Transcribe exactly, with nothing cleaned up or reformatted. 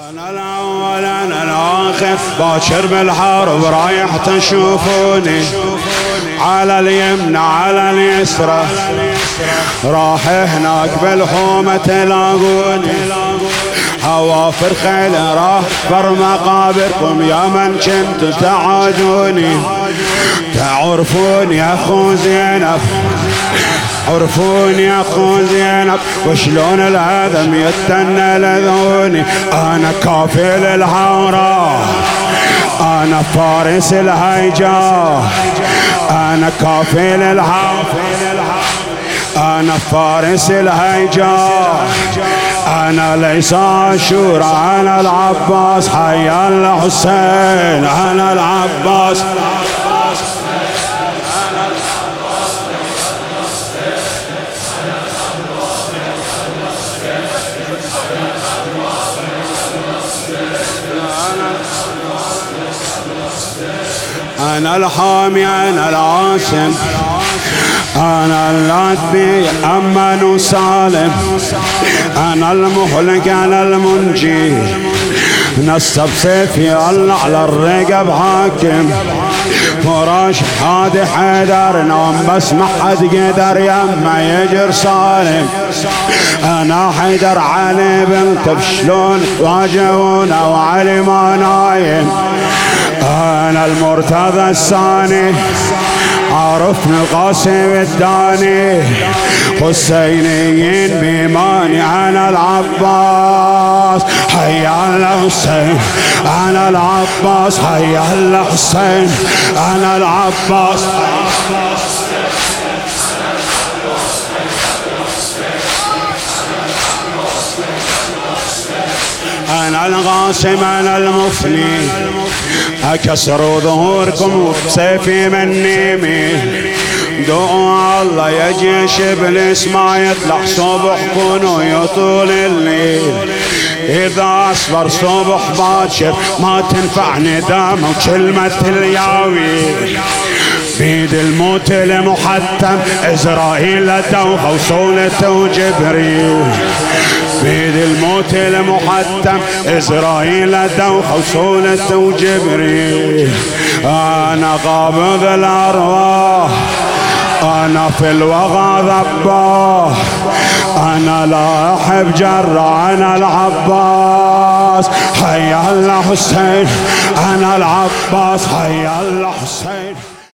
أنا الأول أنا الآخر باكر بالحرب رايح تشوفوني، على اليمنى على اليسرى راح هناك بالحومة تلاقوني، حوافر خيل راح بر مقابركم يا من كنتوا تعادوني. تعرفون يا أخو زينب، عرفون يا أخو زينب وشلون الهدم يتنى لذوني. أنا كافل الحوراء، أنا فارس الهيجاء، أنا كافل الحوراء، أنا فارس الهيجاء، أنا ليس عاشورا، أنا العباس حي الحسين، أنا العباس. أنا الحامي أنا العاصم، أنا اللاتبي أمن وسالم، أنا المهلك أنا المنجي، نصب سيفي الله على الرقب حاكم، فراش هادي حيدر نوم بس ما حد قدر يما يجر سالم. أنا حيدر علي بنت بشلون واجهونا وعلي ما نايم، أنا المرتضى الثاني عرفني القاسم الداني، حسينيين بيماني أنا العباس حي الحسين، أنا العباس حي الحسين، أنا العباس. أنا الغاسم أنا المفني، أكسر ظهوركم بسيفي من نيمي، دعوا الله يا جيش إبليس ما يطلع صبحكم ويطول الليل، إذا أصبر صبح باكر ما تنفع ندامة وكلمة الياوي، بيد الموت المحتم إسرائيل دوخة وصولته وجبريل، بيد الموت المحتم إسرائيل دوخة وصولته وجبريل. أنا قابض الأرواح، أنا في الوغى ذباح، أنا لا أحب جرة، أنا العباس حي الحسين، أنا العباس حي الحسين.